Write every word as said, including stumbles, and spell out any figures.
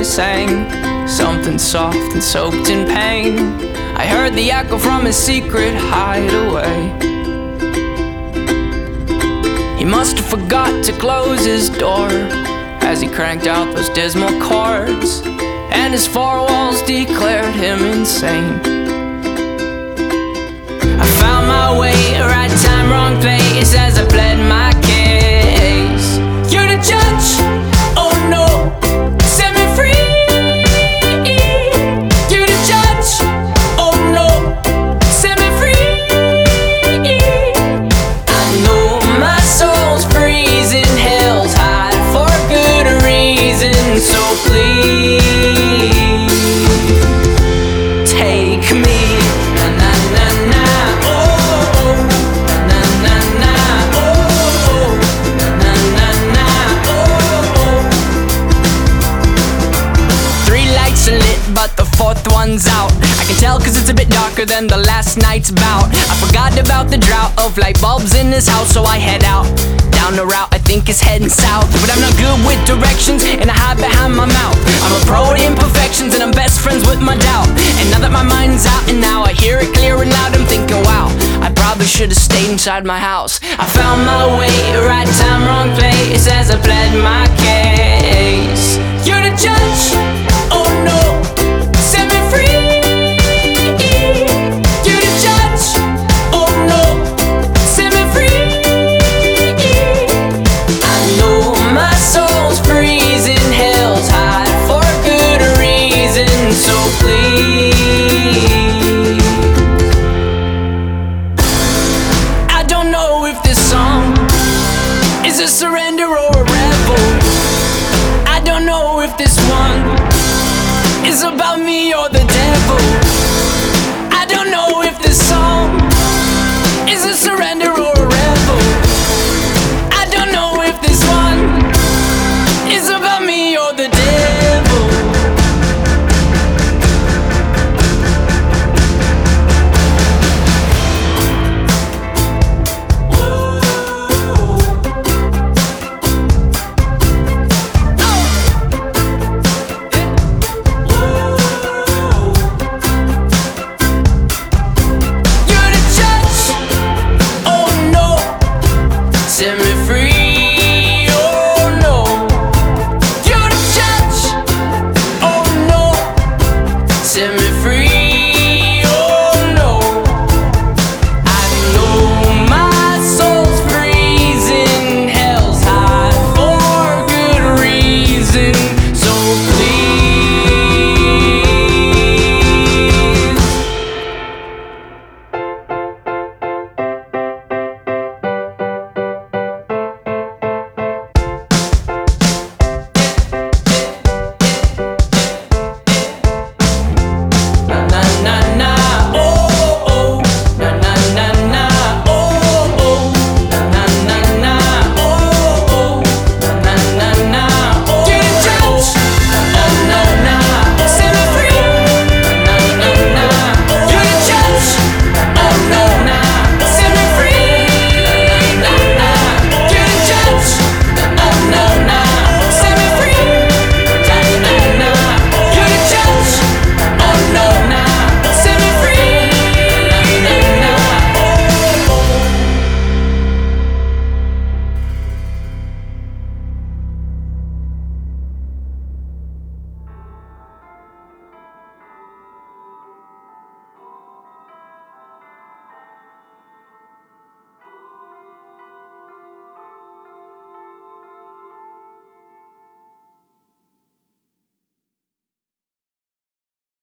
sang something soft and soaked in pain. I heard the echo from his secret hideaway. He must have forgot to close his door as he cranked out those dismal chords, and his four walls declared him insane. I found my way, right time, wrong place, as I pled my case. You're the judge, oh no, set me free. You're the judge, oh no, set me free. I know my soul's freezing, hell's hot for good reason, so please take me. Na na na na, oh, na na na, oh, na na na, oh. Three lights are lit, but the fourth one's out. I can tell cause it's a bit darker than the last night's bout. I forgot about the drought of light bulbs in this house, so I head out down the route I think is heading south. But I'm not good with directions, and I hide behind my mouth. I'm a pro at imperfections, and I'm best friends with my doubt. And now that my mind's out, and now I hear it clear and loud, I'm thinking, wow, I probably should have stayed inside my house. I found my way, right time, wrong place, as I pled my case. You're the judge, oh no,